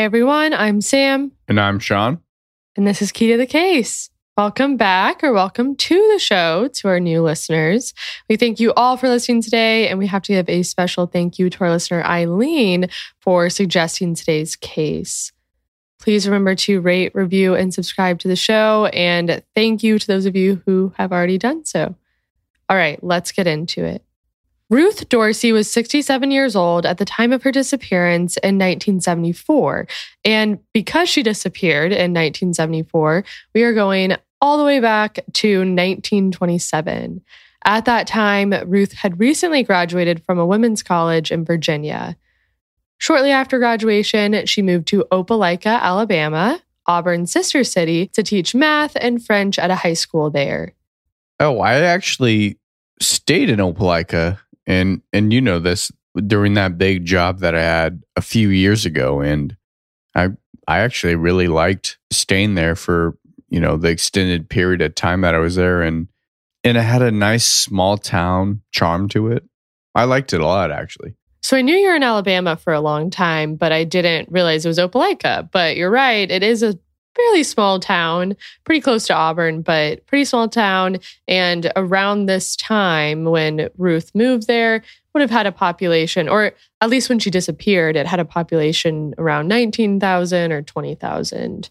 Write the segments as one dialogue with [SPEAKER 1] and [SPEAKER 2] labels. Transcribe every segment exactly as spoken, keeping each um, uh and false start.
[SPEAKER 1] Hi, everyone. I'm Sam.
[SPEAKER 2] And I'm Sean.
[SPEAKER 1] And this is Key to the Case. Welcome back or welcome to the show to our new listeners. We thank you all for listening today. And we have to give a special thank you to our listener, Eileen, for suggesting today's case. Please remember to rate, review, and subscribe to the show. And thank you to those of you who have already done so. All right, let's get into it. Ruth Dorsey was sixty-seven years old at the time of her disappearance in nineteen seventy-four. And because she disappeared in nineteen seventy-four, we are going all the way back to nineteen twenty-seven. At that time, Ruth had recently graduated from a women's college in Virginia. Shortly after graduation, she moved to Opelika, Alabama, Auburn's sister city, to teach math and French at a high school there.
[SPEAKER 2] Oh, I actually stayed in Opelika. And and you know this, during that big job that I had a few years ago, and I I actually really liked staying there for, you know, the extended period of time that I was there, and and it had a nice small town charm to it. I liked it a lot, actually.
[SPEAKER 1] So I knew you were in Alabama for a long time, but I didn't realize it was Opelika. But you're right, it is a fairly small town, pretty close to Auburn, but pretty small town. And around this time when Ruth moved there, would have had a population, or at least when she disappeared, it had a population around nineteen thousand or twenty thousand.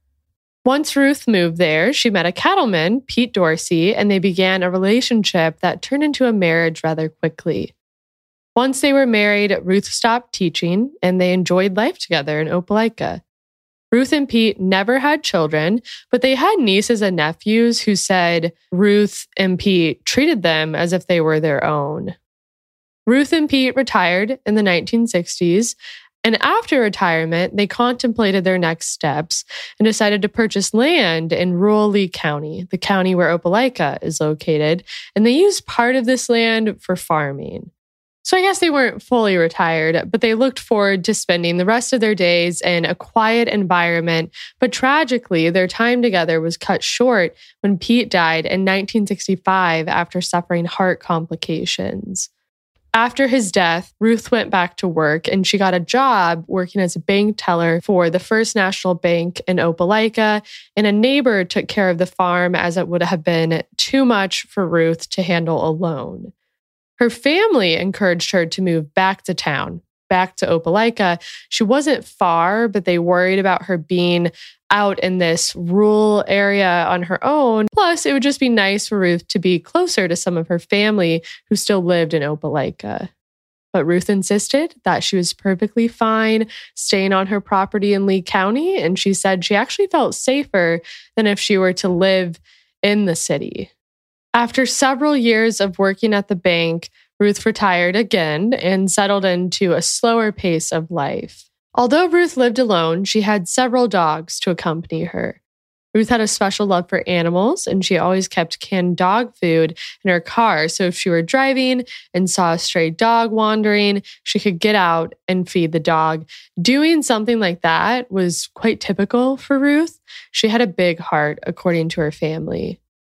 [SPEAKER 1] Once Ruth moved there, she met a cattleman, Pete Dorsey, and they began a relationship that turned into a marriage rather quickly. Once they were married, Ruth stopped teaching, and they enjoyed life together in Opelika. Ruth and Pete never had children, but they had nieces and nephews who said Ruth and Pete treated them as if they were their own. Ruth and Pete retired in the nineteen sixties, and after retirement, they contemplated their next steps and decided to purchase land in rural Lee County, the county where Opelika is located, and they used part of this land for farming. So I guess they weren't fully retired, but they looked forward to spending the rest of their days in a quiet environment. But tragically, their time together was cut short when Pete died in nineteen sixty-five after suffering heart complications. After his death, Ruth went back to work and she got a job working as a bank teller for the First National Bank in Opelika, and a neighbor took care of the farm as it would have been too much for Ruth to handle alone. Her family encouraged her to move back to town, back to Opelika. She wasn't far, but they worried about her being out in this rural area on her own. Plus, it would just be nice for Ruth to be closer to some of her family who still lived in Opelika. But Ruth insisted that she was perfectly fine staying on her property in Lee County, and she said she actually felt safer than if she were to live in the city. After several years of working at the bank, Ruth retired again and settled into a slower pace of life. Although Ruth lived alone, she had several dogs to accompany her. Ruth had a special love for animals, and she always kept canned dog food in her car, so if she were driving and saw a stray dog wandering, she could get out and feed the dog. Doing something like that was quite typical for Ruth. She had a big heart, according to her family.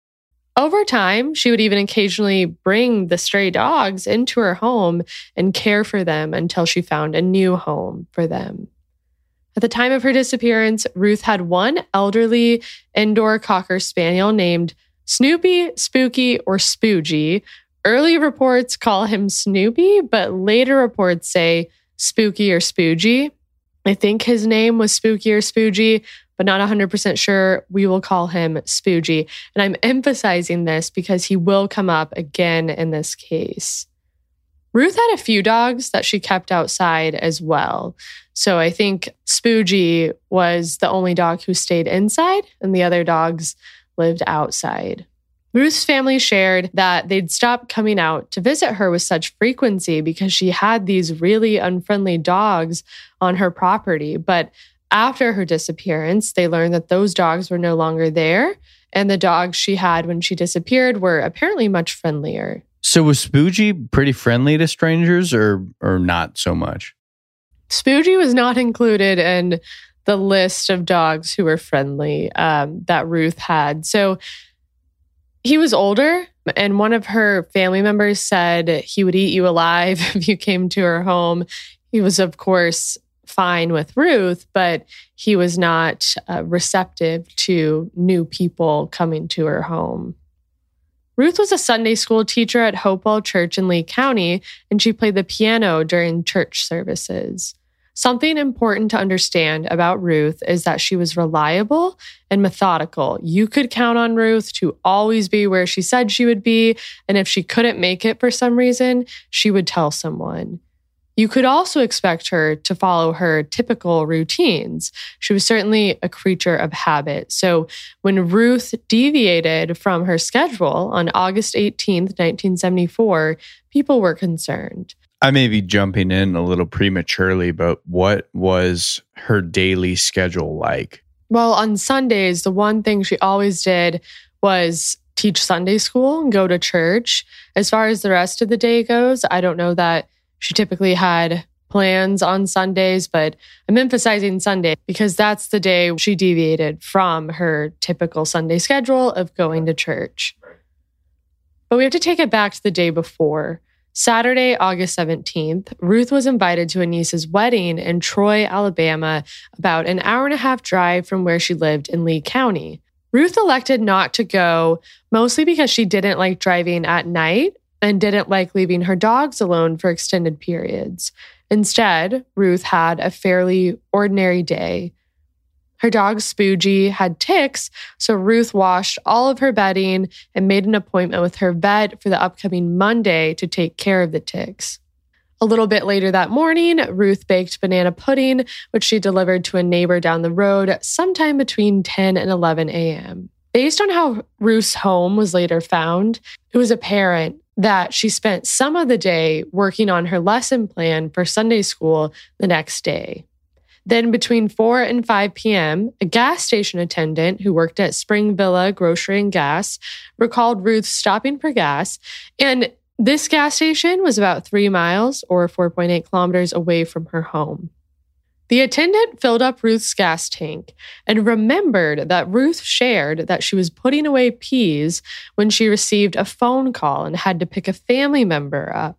[SPEAKER 1] Over time, she would even occasionally bring the stray dogs into her home and care for them until she found a new home for them. At the time of her disappearance, Ruth had one elderly indoor Cocker Spaniel named Snoopy, Spooky, or Spoogie. Early reports call him Snoopy, but later reports say Spooky or Spoogie. I think his name was Spooky or Spoogie, but not one hundred percent sure. We will call him Spoogie. And I'm emphasizing this because he will come up again in this case. Ruth had a few dogs that she kept outside as well. So I think Spoogie was the only dog who stayed inside, and the other dogs lived outside. Ruth's family shared that they'd stopped coming out to visit her with such frequency because she had these really unfriendly dogs on her property. But after her disappearance, they learned that those dogs were no longer there, and the dogs she had when she disappeared were apparently much friendlier.
[SPEAKER 2] So was Spoogie pretty friendly to strangers, or or not so much?
[SPEAKER 1] Spoogie was not included in the list of dogs who were friendly um, that Ruth had. So he was older, and one of her family members said he would eat you alive if you came to her home. He was, of course, fine with Ruth, but he was not uh, receptive to new people coming to her home. Ruth was a Sunday school teacher at Hopewell Church in Lee County, and she played the piano during church services. Something important to understand about Ruth is that she was reliable and methodical. You could count on Ruth to always be where she said she would be, and if she couldn't make it for some reason, she would tell someone. You could also expect her to follow her typical routines. She was certainly a creature of habit. So when Ruth deviated from her schedule on August eighteenth, nineteen seventy-four, people were concerned.
[SPEAKER 2] I may be jumping in a little prematurely, but what was her daily schedule like?
[SPEAKER 1] Well, on Sundays, the one thing she always did was teach Sunday school and go to church. As far as the rest of the day goes, I don't know that she typically had plans on Sundays, but I'm emphasizing Sunday because that's the day she deviated from her typical Sunday schedule of going to church. But we have to take it back to the day before. Saturday, August seventeenth, Ruth was invited to a niece's wedding in Troy, Alabama, about an hour and a half drive from where she lived in Lee County. Ruth elected not to go, mostly because she didn't like driving at night and didn't like leaving her dogs alone for extended periods. Instead, Ruth had a fairly ordinary day. Her dog Spoogie had ticks, so Ruth washed all of her bedding and made an appointment with her vet for the upcoming Monday to take care of the ticks. A little bit later that morning, Ruth baked banana pudding, which she delivered to a neighbor down the road sometime between ten and eleven a.m. Based on how Ruth's home was later found, it was apparent that she spent some of the day working on her lesson plan for Sunday school the next day. Then between four and five p.m., a gas station attendant who worked at Spring Villa Grocery and Gas recalled Ruth stopping for gas, and this gas station was about three miles or four point eight kilometers away from her home. The attendant filled up Ruth's gas tank and remembered that Ruth shared that she was putting away peas when she received a phone call and had to pick a family member up.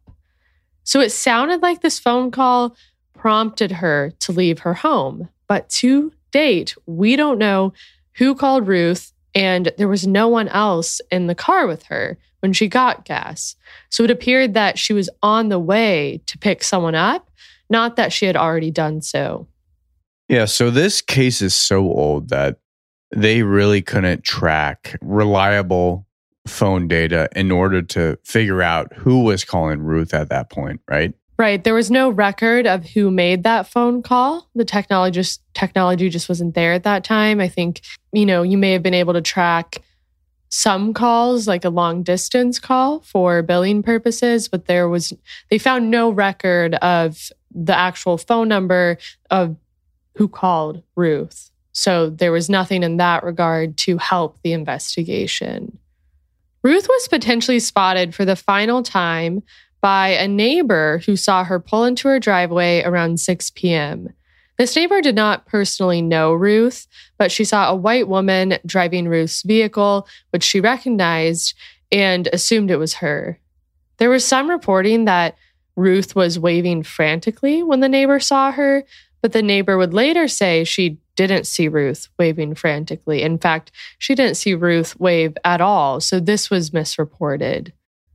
[SPEAKER 1] So it sounded like this phone call prompted her to leave her home. But to date, we don't know who called Ruth, and there was no one else in the car with her when she got gas. So it appeared that she was on the way to pick someone up, not that she had already done so.
[SPEAKER 2] Yeah, so this case is so old that they really couldn't track reliable phone data in order to figure out who was calling Ruth at that point, right?
[SPEAKER 1] Right. There was no record of who made that phone call. The technology just, technology just wasn't there at that time. I think, you know, you may have been able to track some calls, like a long distance call for billing purposes, but there was, they found no record of the actual phone number of who called Ruth. So there was nothing in that regard to help the investigation. Ruth was potentially spotted for the final time by a neighbor who saw her pull into her driveway around six p.m. This neighbor did not personally know Ruth, but she saw a white woman driving Ruth's vehicle, which she recognized and assumed it was her. There was some reporting that Ruth was waving frantically when the neighbor saw her, but the neighbor would later say she didn't see Ruth waving frantically. In fact, she didn't see Ruth wave at all, so this was misreported.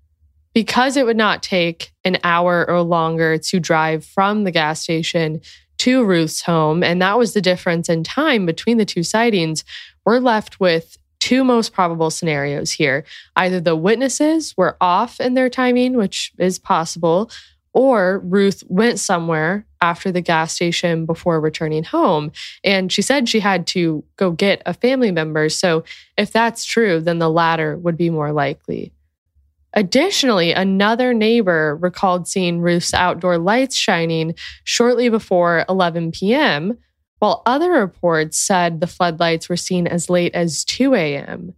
[SPEAKER 1] Because it would not take an hour or longer to drive from the gas station to Ruth's home, and that was the difference in time between the two sightings, we're left with two most probable scenarios here. Either the witnesses were off in their timing, which is possible, or Ruth went somewhere after the gas station before returning home. And she said she had to go get a family member. So if that's true, then the latter would be more likely. Additionally, another neighbor recalled seeing Ruth's outdoor lights shining shortly before eleven p.m., while other reports said the floodlights were seen as late as two a.m.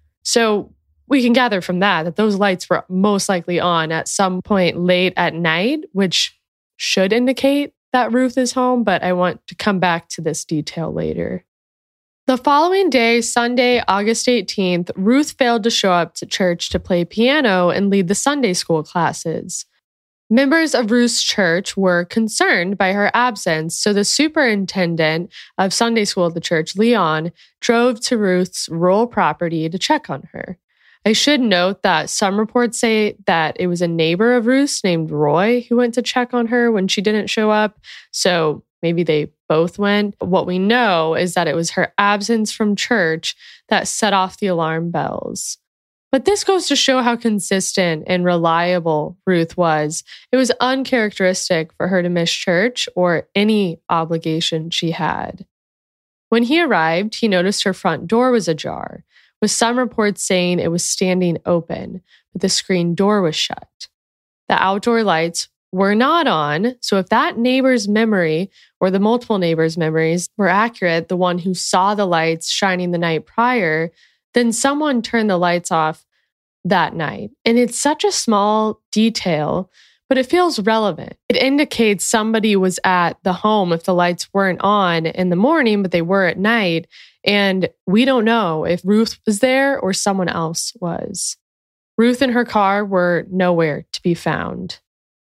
[SPEAKER 1] So we can gather from that that those lights were most likely on at some point late at night, which should indicate that Ruth is home, but I want to come back to this detail later. The following day, Sunday, August eighteenth, Ruth failed to show up to church to play piano and lead the Sunday school classes. Members of Ruth's church were concerned by her absence, so the superintendent of Sunday school at the church, Leon, drove to Ruth's rural property to check on her. I should note that some reports say that it was a neighbor of Ruth's named Roy who went to check on her when she didn't show up, so maybe they both went. What we know is that it was her absence from church that set off the alarm bells. But this goes to show how consistent and reliable Ruth was. It was uncharacteristic for her to miss church or any obligation she had. When he arrived, he noticed her front door was ajar, with some reports saying it was standing open, but the screen door was shut. The outdoor lights were not on, so if that neighbor's memory or the multiple neighbors' memories were accurate, the one who saw the lights shining the night prior, then someone turned the lights off that night. And it's such a small detail, but it feels relevant. It indicates somebody was at the home if the lights weren't on in the morning, but they were at night. And we don't know if Ruth was there or someone else was. Ruth and her car were nowhere to be found.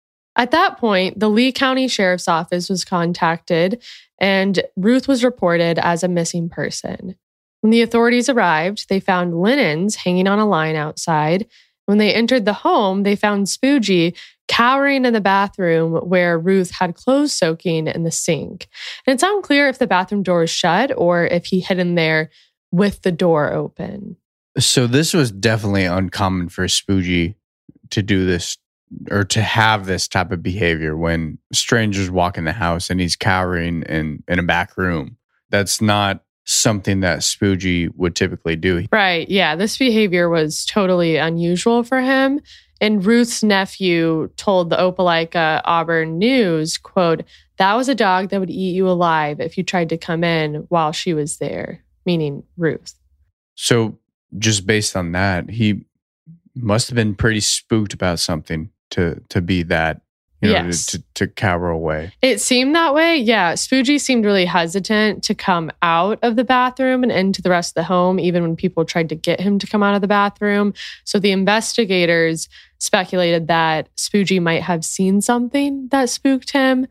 [SPEAKER 1] At that point, the Lee County Sheriff's Office was contacted, and Ruth was reported as a missing person. When the authorities arrived, they found linens hanging on a line outside. When they entered the home, they found Spoogie cowering in the bathroom where Ruth had clothes soaking in the sink. And it's unclear if the bathroom door was shut or if he hid in there with the door open.
[SPEAKER 2] So this was definitely uncommon for Spoogie to do this or to have this type of behavior when strangers walk in the house and he's cowering in, in a back room. That's not something that Spoogie would typically do.
[SPEAKER 1] Right. Yeah. This behavior was totally unusual for him. And Ruth's nephew told the Opelika Auburn News, quote, "That was a dog that would eat you alive if you tried to come in while she was there," meaning Ruth.
[SPEAKER 2] So just based on that, he must have been pretty spooked about something to, to be that, you know,
[SPEAKER 1] yes.
[SPEAKER 2] to, to, to cower away.
[SPEAKER 1] It seemed that way. Yeah. Spoogie seemed really hesitant to come out of the bathroom and into the rest of the home, even when people tried to get him to come out of the bathroom. So the investigators speculated that Spoogie might have seen something that spooked him.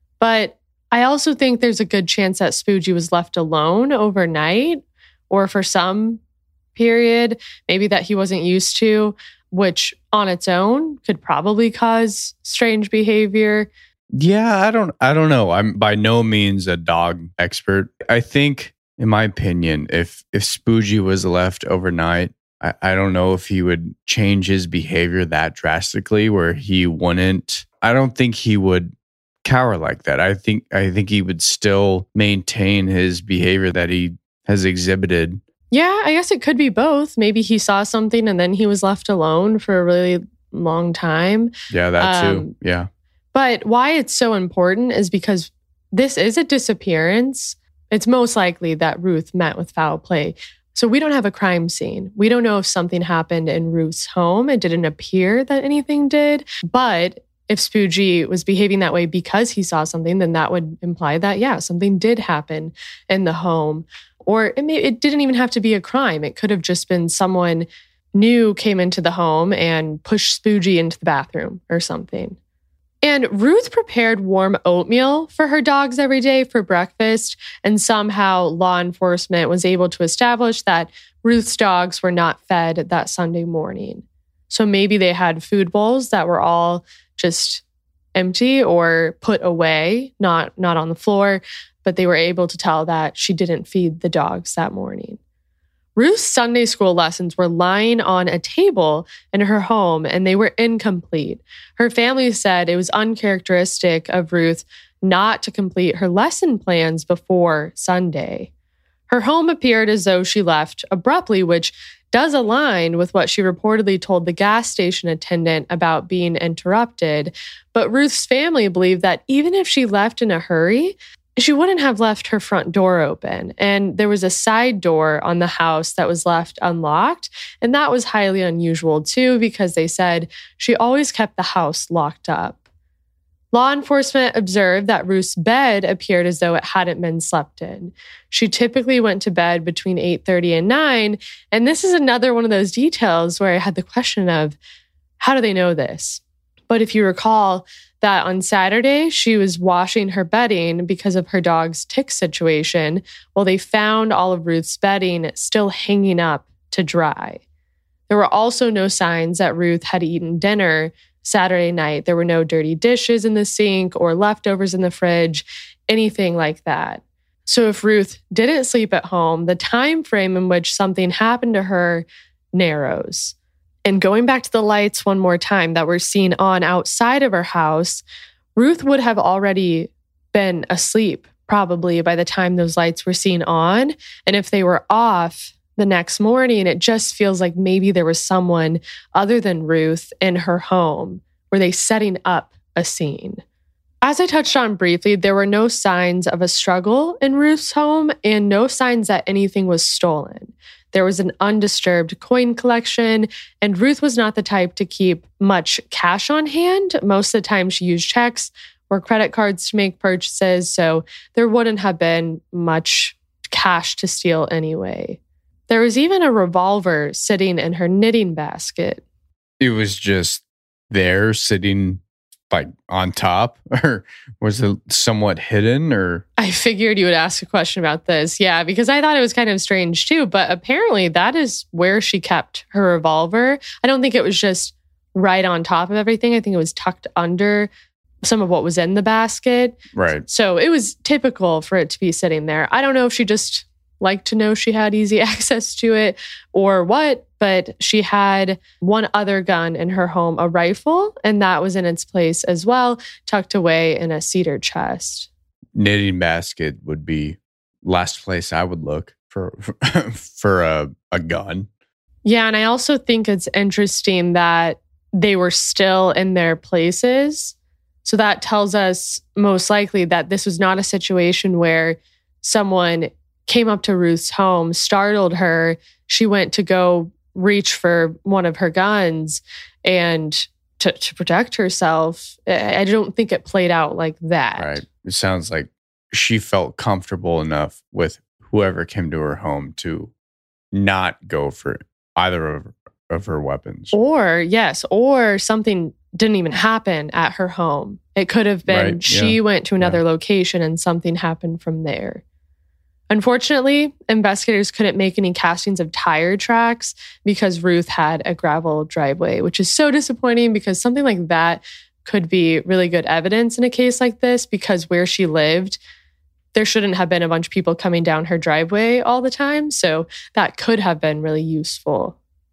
[SPEAKER 1] But I also think there's a good chance that Spoogie was left alone overnight or for some period, maybe that he wasn't used to, which on its own could probably cause strange behavior.
[SPEAKER 2] Yeah, I don't I don't know. I'm by no means a dog expert. I think, in my opinion, if if Spoogie was left overnight, I, I don't know if he would change his behavior that drastically where he wouldn't. I don't think he would cower like that. I think I think he would still maintain his behavior that he has exhibited.
[SPEAKER 1] Yeah, I guess it could be both. Maybe he saw something and then he was left alone for a really long time.
[SPEAKER 2] Yeah, that too.
[SPEAKER 1] Um,
[SPEAKER 2] yeah.
[SPEAKER 1] But why it's so important is because this is a disappearance. It's most likely that Ruth met with foul play. So we don't have a crime scene. We don't know if something happened in Ruth's home. It didn't appear that anything did. But if Spoogie was behaving that way because he saw something, then that would imply that, yeah, something did happen in the home. Or it, may, it didn't even have to be a crime. It could have just been someone new came into the home and pushed Spoogie into the bathroom or something. And Ruth prepared warm oatmeal for her dogs every day for breakfast, and somehow law enforcement was able to establish that Ruth's dogs were not fed that Sunday morning. So maybe they had food bowls that were all just empty or put away, not, not on the floor, but they were able to tell that she didn't feed the dogs that morning. Ruth's Sunday school lessons were lying on a table in her home, and they were incomplete. Her family said it was uncharacteristic of Ruth not to complete her lesson plans before Sunday. Her home appeared as though she left abruptly, which does align with what she reportedly told the gas station attendant about being interrupted. But Ruth's family believed that even if she left in a hurry, she wouldn't have left her front door open. And there was a side door on the house that was left unlocked. And that was highly unusual too, because they said she always kept the house locked up. Law enforcement observed that Ruth's bed appeared as though it hadn't been slept in. She typically went to bed between eight thirty and nine. And this is another one of those details where I had the question of, how do they know this? But if you recall that on Saturday, she was washing her bedding because of her dog's tick situation. Well, they found all of Ruth's bedding still hanging up to dry. There were also no signs that Ruth had eaten dinner Saturday night. There were no dirty dishes in the sink or leftovers in the fridge, anything like that. So if Ruth didn't sleep at home, the time frame in which something happened to her narrows. And going back to the lights one more time that were seen on outside of her house, Ruth would have already been asleep probably by the time those lights were seen on. And if they were off the next morning, it just feels like maybe there was someone other than Ruth in her home. Were they setting up a scene? As I touched on briefly, there were no signs of a struggle in Ruth's home and no signs that anything was stolen. There was an undisturbed coin collection, and Ruth was not the type to keep much cash on hand. Most of the time she used checks or credit cards to make purchases, so there wouldn't have been much cash to steal anyway. There was even a revolver sitting in her knitting basket.
[SPEAKER 2] It was just there sitting like on top, or was it somewhat hidden? Or
[SPEAKER 1] I figured you would ask a question about this. Yeah, because I thought it was kind of strange too, but apparently that is where she kept her revolver. I don't think it was just right on top of everything. I think it was tucked under some of what was in the basket.
[SPEAKER 2] Right.
[SPEAKER 1] So it was typical for it to be sitting there. I don't know if she just liked to know she had easy access to it or what, but she had one other gun in her home, a rifle, and that was in its place as well, tucked away in a cedar chest.
[SPEAKER 2] Knitting basket would be last place I would look for for a, a gun.
[SPEAKER 1] Yeah, and I also think it's interesting that they were still in their places. So that tells us most likely that this was not a situation where someone came up to Ruth's home, startled her. She went to go reach for one of her guns and to, to protect herself. I don't think it played out like that.
[SPEAKER 2] Right. It sounds like she felt comfortable enough with whoever came to her home to not go for either of, of her weapons.
[SPEAKER 1] Or, yes, or something didn't even happen at her home. It could have been
[SPEAKER 2] Right,
[SPEAKER 1] she
[SPEAKER 2] yeah,
[SPEAKER 1] went to another
[SPEAKER 2] yeah.
[SPEAKER 1] location and something happened from there. Unfortunately, investigators couldn't make any castings of tire tracks because Ruth had a gravel driveway, which is so disappointing because something like that could be really good evidence in a case like this because where she lived, there shouldn't have been a bunch of people coming down her driveway all the time. So that could have been really useful.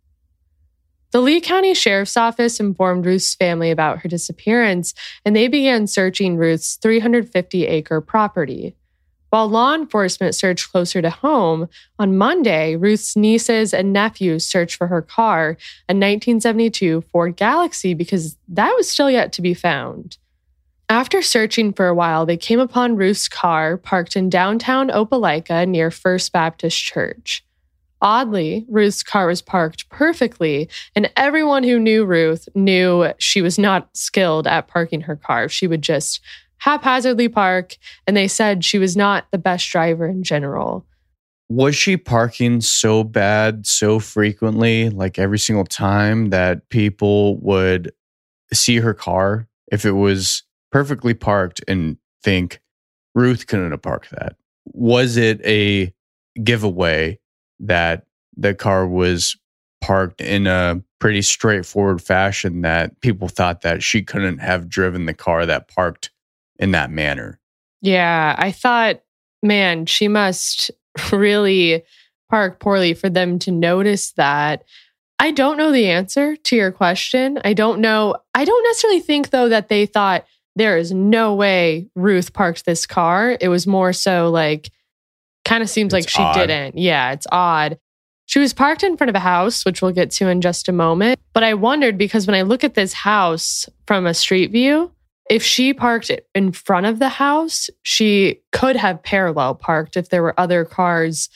[SPEAKER 1] The Lee County Sheriff's Office informed Ruth's family about her disappearance, and they began searching Ruth's three hundred fifty acre property. While law enforcement searched closer to home, on Monday, Ruth's nieces and nephews searched for her car, a nineteen seventy-two Ford Galaxy, because that was still yet to be found. After searching for a while, they came upon Ruth's car parked in downtown Opelika near First Baptist Church. Oddly, Ruth's car was parked perfectly, and everyone who knew Ruth knew she was not skilled at parking her car. She would just haphazardly park, and they said she was not the best driver in general.
[SPEAKER 2] Was she parking so bad, so frequently, like every single time that people would see her car if it was perfectly parked and think, Ruth couldn't have parked that? Was it a giveaway that the car was parked in a pretty straightforward fashion that people thought that she couldn't have driven the car that parked in that manner?
[SPEAKER 1] Yeah, I thought, man, she must really park poorly for them to notice that. I don't know the answer to your question. I don't know. I don't necessarily think, though, that they thought there is no way Ruth parked this car. It was more so like, kind of seems
[SPEAKER 2] It's
[SPEAKER 1] like she
[SPEAKER 2] odd.
[SPEAKER 1] didn't. Yeah, it's odd. She was parked in front of a house, which we'll get to in just a moment. But I wondered because when I look at this house from a street view, if she parked it in front of the house, she could have parallel parked if there were other cars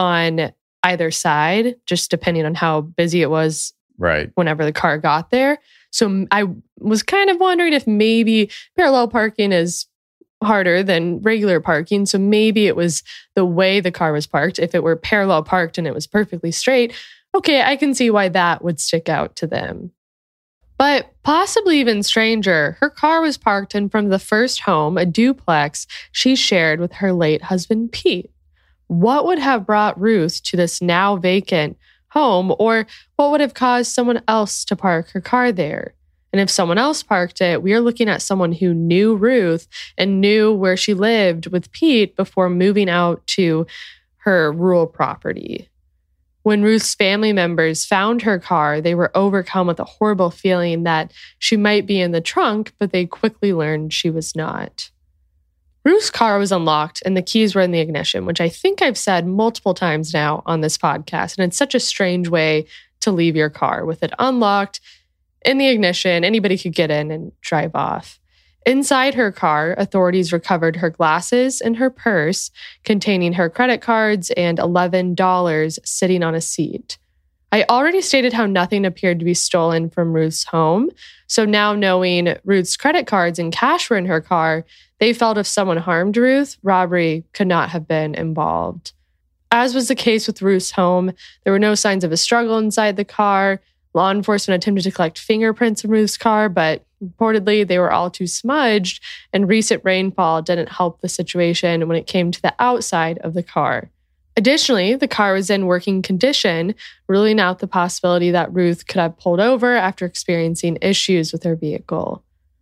[SPEAKER 1] on either side, just depending on how busy it was
[SPEAKER 2] Right.
[SPEAKER 1] whenever the car got there. So I was kind of wondering if maybe parallel parking is harder than regular parking. So maybe it was the way the car was parked. If it were parallel parked and it was perfectly straight, okay, I can see why that would stick out to them. But possibly even stranger, her car was parked in front of the first home, a duplex, she shared with her late husband, Pete. What would have brought Ruth to this now vacant home, or what would have caused someone else to park her car there? And if someone else parked it, we are looking at someone who knew Ruth and knew where she lived with Pete before moving out to her rural property. When Ruth's family members found her car, they were overcome with a horrible feeling that she might be in the trunk, but they quickly learned she was not. Ruth's car was unlocked and the keys were in the ignition, which I think I've said multiple times now on this podcast. And it's such a strange way to leave your car with it unlocked in the ignition. Anybody could get in and drive off. Inside her car, authorities recovered her glasses and her purse containing her credit cards and eleven dollars sitting on a seat. I already stated how nothing appeared to be stolen from Ruth's home. So now knowing Ruth's credit cards and cash were in her car, they felt if someone harmed Ruth, robbery could not have been involved. As was the case with Ruth's home, there were no signs of a struggle inside the car. Law enforcement attempted to collect fingerprints from Ruth's car, but reportedly they were all too smudged, and recent rainfall didn't help the situation when it came to the outside of the car. Additionally, the car was in working condition, ruling out the possibility that Ruth could have pulled over after experiencing issues with her vehicle.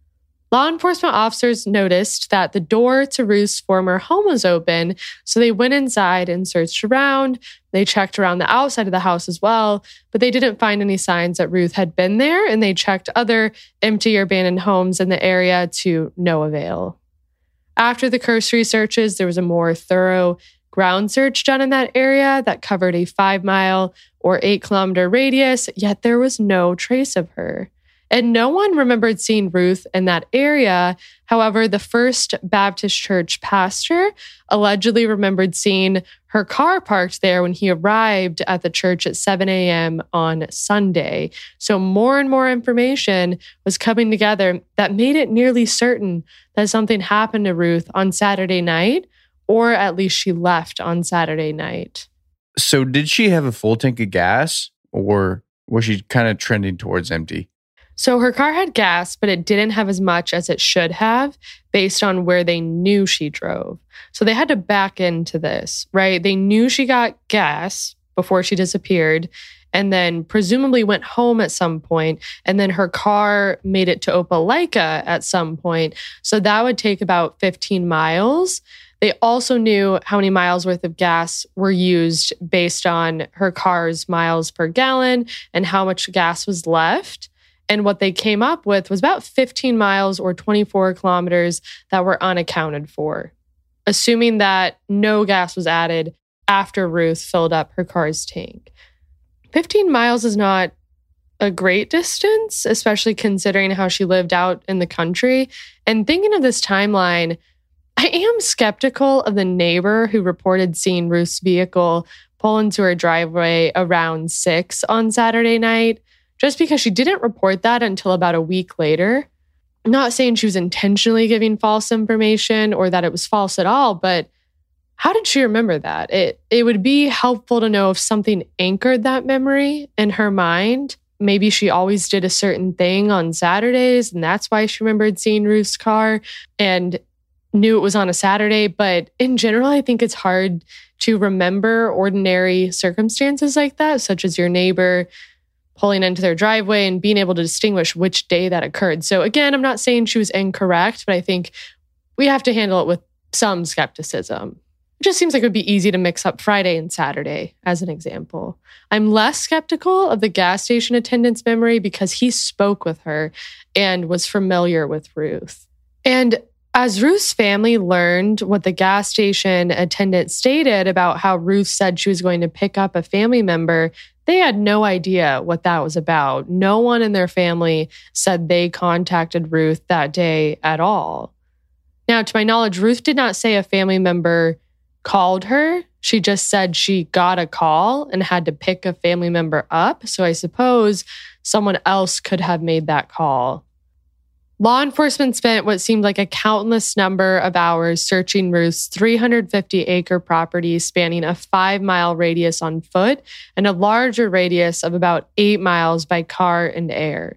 [SPEAKER 1] Law enforcement officers noticed that the door to Ruth's former home was open, so they went inside and searched around. They checked around the outside of the house as well, but they didn't find any signs that Ruth had been there, and they checked other empty or abandoned homes in the area to no avail. After the cursory searches, there was a more thorough ground search done in that area that covered a five-mile or eight-kilometer radius, yet there was no trace of her. And no one remembered seeing Ruth in that area. However, the First Baptist Church pastor allegedly remembered seeing her car parked there when he arrived at the church at seven a.m. on Sunday. So more and more information was coming together that made it nearly certain that something happened to Ruth on Saturday night, or at least she left on Saturday night.
[SPEAKER 2] So did she have a full tank of gas, or was she kind of trending towards empty?
[SPEAKER 1] So her car had gas, but it didn't have as much as it should have based on where they knew she drove. So they had to back into this, right? They knew she got gas before she disappeared and then presumably went home at some point, and then her car made it to Opelika at some point. So that would take about fifteen miles. They also knew how many miles worth of gas were used based on her car's miles per gallon and how much gas was left. And what they came up with was about fifteen miles or twenty-four kilometers that were unaccounted for, assuming that no gas was added after Ruth filled up her car's tank. fifteen miles is not a great distance, especially considering how she lived out in the country. And thinking of this timeline, I am skeptical of the neighbor who reported seeing Ruth's vehicle pull into her driveway around six on Saturday night, just because she didn't report that until about a week later. I'm not saying she was intentionally giving false information or that it was false at all, but how did she remember that? It it would be helpful to know if something anchored that memory in her mind. Maybe she always did a certain thing on Saturdays, and that's why she remembered seeing Ruth's car and knew it was on a Saturday. But in general, I think it's hard to remember ordinary circumstances like that, such as your neighbor pulling into their driveway and being able to distinguish which day that occurred. So again, I'm not saying she was incorrect, but I think we have to handle it with some skepticism. It just seems like it would be easy to mix up Friday and Saturday, as an example. I'm less skeptical of the gas station attendant's memory because he spoke with her and was familiar with Ruth. And as Ruth's family learned what the gas station attendant stated about how Ruth said she was going to pick up a family member, they had no idea what that was about. No one in their family said they contacted Ruth that day at all. Now, to my knowledge, Ruth did not say a family member called her. She just said she got a call and had to pick a family member up. So I suppose someone else could have made that call. Law enforcement spent what seemed like a countless number of hours searching Ruth's three hundred fifty acre property spanning a five-mile radius on foot and a larger radius of about eight miles by car and air.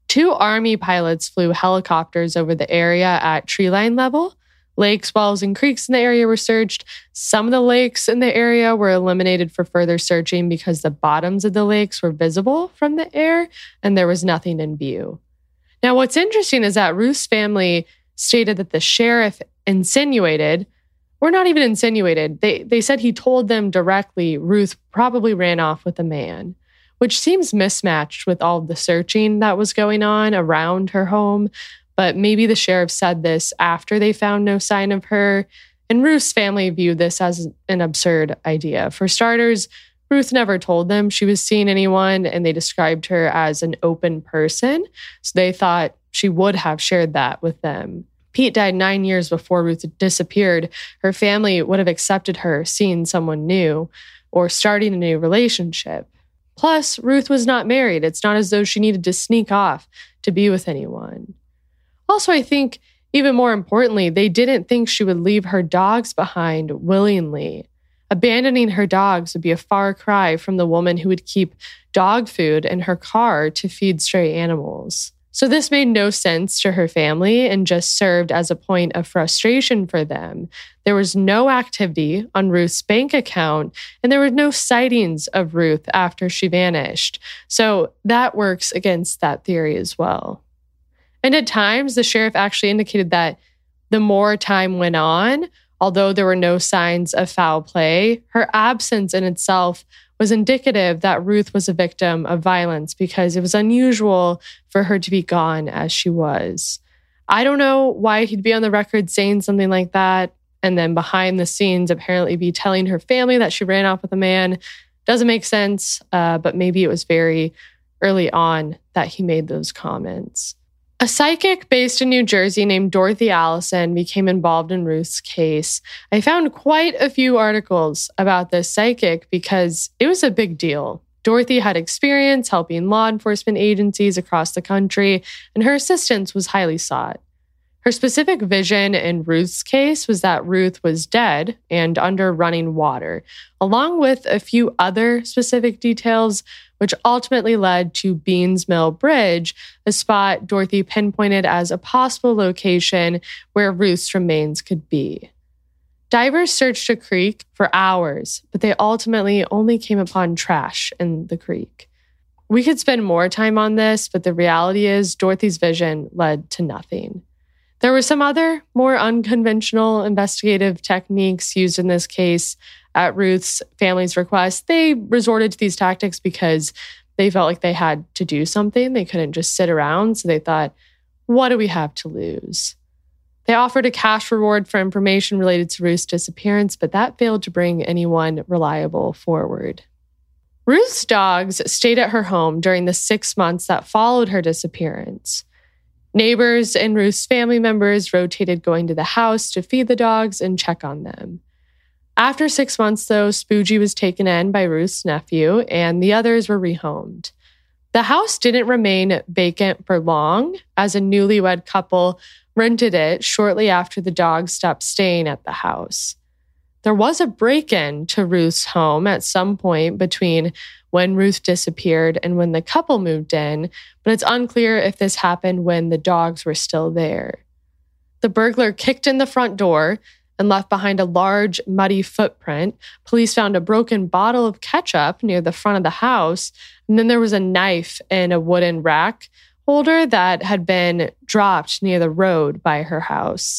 [SPEAKER 1] Two Army pilots flew helicopters over the area at tree line level. Lakes, wells, and creeks in the area were searched. Some of the lakes in the area were eliminated for further searching because the bottoms of the lakes were visible from the air and there was nothing in view. Now, what's interesting is that Ruth's family stated that the sheriff insinuated, or not even insinuated, they, they said he told them directly Ruth probably ran off with a man, which seems mismatched with all the searching that was going on around her home. But maybe the sheriff said this after they found no sign of her. And Ruth's family viewed this as an absurd idea. For starters, Ruth never told them she was seeing anyone, and they described her as an open person. So they thought she would have shared that with them. Pete died nine years before Ruth disappeared. Her family would have accepted her seeing someone new or starting a new relationship. Plus, Ruth was not married. It's not as though she needed to sneak off to be with anyone. Also, I think, even more importantly, they didn't think she would leave her dogs behind willingly. Abandoning her dogs would be a far cry from the woman who would keep dog food in her car to feed stray animals. So this made no sense to her family and just served as a point of frustration for them. There was no activity on Ruth's bank account, and there were no sightings of Ruth after she vanished. So that works against that theory as well. And at times, the sheriff actually indicated that the more time went on, although there were no signs of foul play, her absence in itself was indicative that Ruth was a victim of violence because it was unusual for her to be gone as she was. I don't know why he'd be on the record saying something like that and then behind the scenes apparently be telling her family that she ran off with a man. Doesn't make sense, uh, but maybe it was very early on that he made those comments. A psychic based in New Jersey named Dorothy Allison became involved in Ruth's case. I found quite a few articles about this psychic because it was a big deal. Dorothy had experience helping law enforcement agencies across the country, and her assistance was highly sought. Her specific vision in Ruth's case was that Ruth was dead and under running water, along with a few other specific details, which ultimately led to Beans Mill Bridge, a spot Dorothy pinpointed as a possible location where Ruth's remains could be. Divers searched a creek for hours, but they ultimately only came upon trash in the creek. We could spend more time on this, but the reality is Dorothy's vision led to nothing. There were some other, more unconventional investigative techniques used in this case. At Ruth's family's request, they resorted to these tactics because they felt like they had to do something. They couldn't just sit around, so they thought, what do we have to lose? They offered a cash reward for information related to Ruth's disappearance, but that failed to bring anyone reliable forward. Ruth's dogs stayed at her home during the six months that followed her disappearance. Neighbors and Ruth's family members rotated going to the house to feed the dogs and check on them. After six months, though, Spoogie was taken in by Ruth's nephew, and the others were rehomed. The house didn't remain vacant for long, as a newlywed couple rented it shortly after the dogs stopped staying at the house. There was a break-in to Ruth's home at some point between when Ruth disappeared and when the couple moved in, but it's unclear if this happened when the dogs were still there. The burglar kicked in the front door and left behind a large, muddy footprint. Police found a broken bottle of ketchup near the front of the house, and then there was a knife in a wooden rack holder that had been dropped near the road by her house.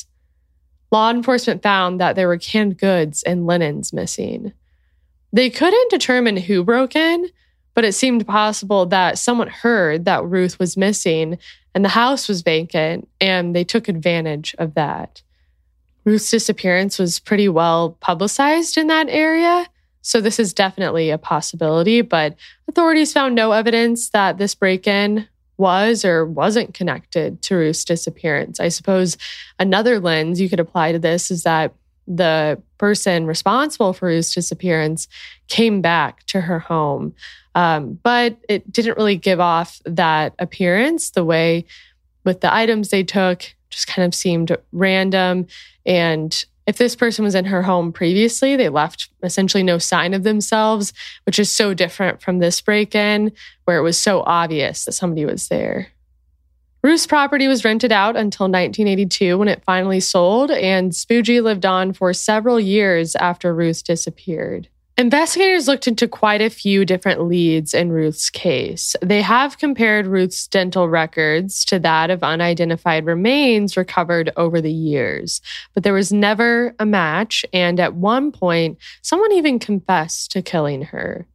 [SPEAKER 1] Law enforcement found that there were canned goods and linens missing. They couldn't determine who broke in, but it seemed possible that someone heard that Ruth was missing and the house was vacant, and they took advantage of that. Ruth's disappearance was pretty well publicized in that area, so this is definitely a possibility, but authorities found no evidence that this break-in was or wasn't connected to Ruth's disappearance. I suppose another lens you could apply to this is that the person responsible for Ruth's disappearance came back to her home, um, but it didn't really give off that appearance. The way with the items they took just kind of seemed random. And if this person was in her home previously, they left essentially no sign of themselves, which is so different from this break-in where it was so obvious that somebody was there. Ruth's property was rented out until nineteen eighty-two when it finally sold, and Spoogie lived on for several years after Ruth disappeared. Investigators looked into quite a few different leads in Ruth's case. They have compared Ruth's dental records to that of unidentified remains recovered over the years, but there was never a match, and at one point, someone even confessed to killing her.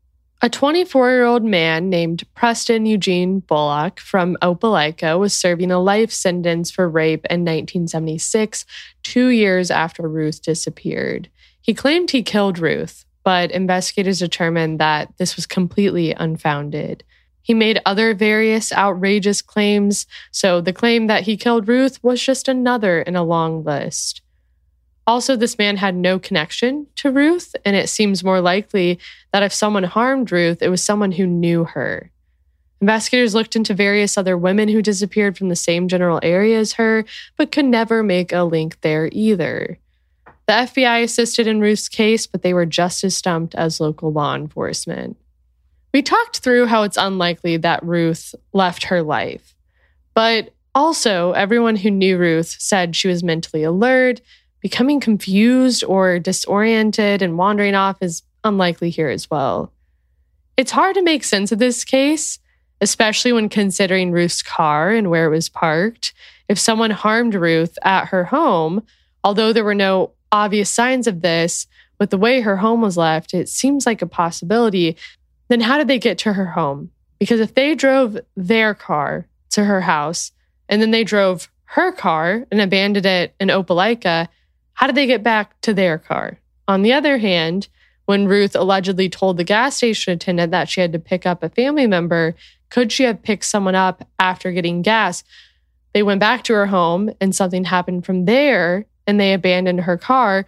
[SPEAKER 1] A twenty-four-year-old man named Preston Eugene Bullock from Opelika was serving a life sentence for rape in nineteen seventy-six, two years after Ruth disappeared. He claimed he killed Ruth, but investigators determined that this was completely unfounded. He made other various outrageous claims, so the claim that he killed Ruth was just another in a long list. Also, this man had no connection to Ruth, and it seems more likely that if someone harmed Ruth, it was someone who knew her. Investigators looked into various other women who disappeared from the same general area as her, but could never make a link there either. The F B I assisted in Ruth's case, but they were just as stumped as local law enforcement. We talked through how it's unlikely that Ruth left her life, but also everyone who knew Ruth said she was mentally alert. Becoming confused or disoriented and wandering off is unlikely here as well. It's hard to make sense of this case, especially when considering Ruth's car and where it was parked. If someone harmed Ruth at her home, although there were no obvious signs of this, with the way her home was left, it seems like a possibility. Then how did they get to her home? Because if they drove their car to her house, and then they drove her car and abandoned it in Opelika, how did they get back to their car? On the other hand, when Ruth allegedly told the gas station attendant that she had to pick up a family member, could she have picked someone up after getting gas? They went back to her home and something happened from there and they abandoned her car.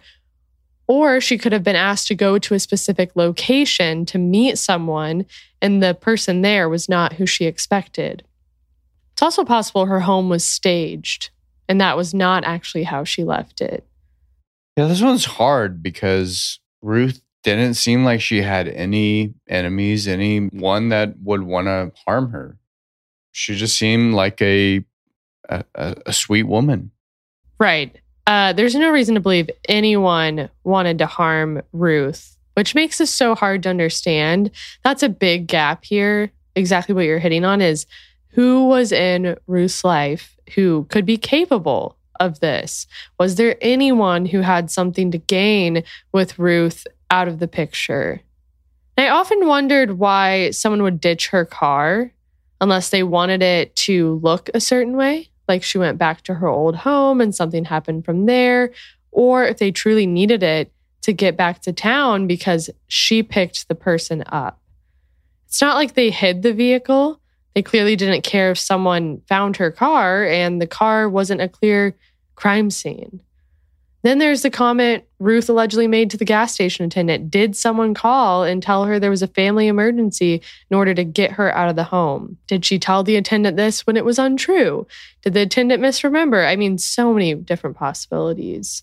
[SPEAKER 1] Or she could have been asked to go to a specific location to meet someone and the person there was not who she expected. It's also possible her home was staged and that was not actually how she left it.
[SPEAKER 2] Yeah, this one's hard because Ruth didn't seem like she had any enemies, anyone that would want to harm her. She just seemed like a a, a sweet woman.
[SPEAKER 1] Right. Uh, there's no reason to believe anyone wanted to harm Ruth, which makes this so hard to understand. That's a big gap here. Exactly what you're hitting on is who was in Ruth's life who could be capable of this? Was there anyone who had something to gain with Ruth out of the picture? And I often wondered why someone would ditch her car unless they wanted it to look a certain way, like she went back to her old home and something happened from there, or if they truly needed it to get back to town because she picked the person up. It's not like they hid the vehicle. They clearly didn't care if someone found her car, and the car wasn't a clear crime scene. Then there's the comment Ruth allegedly made to the gas station attendant. Did someone call and tell her there was a family emergency in order to get her out of the home? Did she tell the attendant this when it was untrue? Did the attendant misremember? I mean, so many different possibilities.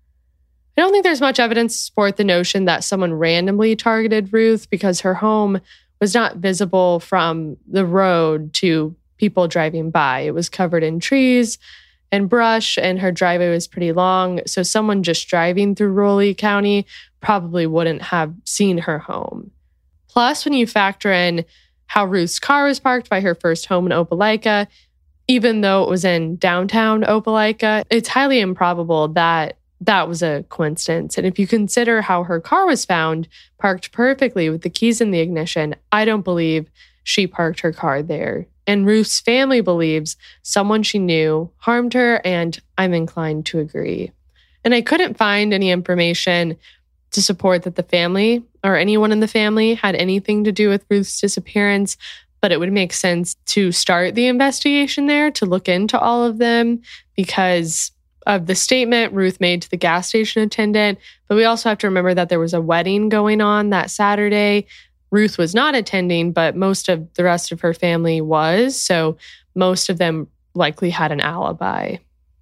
[SPEAKER 1] I don't think there's much evidence to support the notion that someone randomly targeted Ruth because her home was not visible from the road to people driving by. It was covered in trees and brush, and her driveway was pretty long, so someone just driving through Raleigh County probably wouldn't have seen her home. Plus, when you factor in how Ruth's car was parked by her first home in Opelika, even though it was in downtown Opelika, it's highly improbable that that was a coincidence. And if you consider how her car was found, parked perfectly with the keys in the ignition, I don't believe she parked her car there. And Ruth's family believes someone she knew harmed her, and I'm inclined to agree. And I couldn't find any information to support that the family or anyone in the family had anything to do with Ruth's disappearance, but it would make sense to start the investigation there to look into all of them because of the statement Ruth made to the gas station attendant. But we also have to remember that there was a wedding going on that Saturday. Ruth was not attending, but most of the rest of her family was. So most of them likely had an alibi.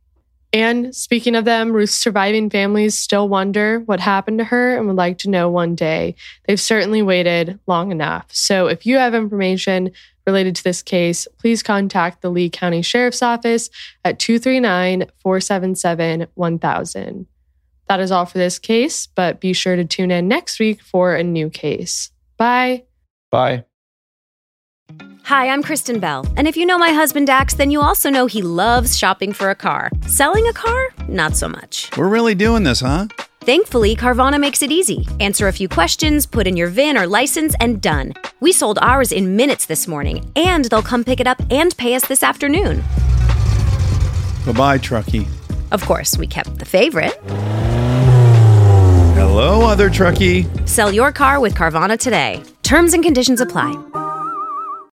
[SPEAKER 1] And speaking of them, Ruth's surviving families still wonder what happened to her and would like to know one day. They've certainly waited long enough. So if you have information related to this case, please contact the Lee County Sheriff's Office at two three nine, four seven seven, one thousand. That is all for this case, but be sure to tune in next week for a new case. Bye.
[SPEAKER 2] Bye.
[SPEAKER 3] Hi, I'm Kristen Bell. And if you know my husband Dax, then you also know he loves shopping for a car. Selling a car? Not so much.
[SPEAKER 4] We're really doing this, huh?
[SPEAKER 3] Thankfully, Carvana makes it easy. Answer a few questions, put in your V I N or license, and done. We sold ours in minutes this morning, and they'll come pick it up and pay us this afternoon.
[SPEAKER 4] Bye-bye, Truckee.
[SPEAKER 3] Of course, we kept the favorite.
[SPEAKER 4] Hello, other Truckee.
[SPEAKER 3] Sell your car with Carvana today. Terms and conditions apply.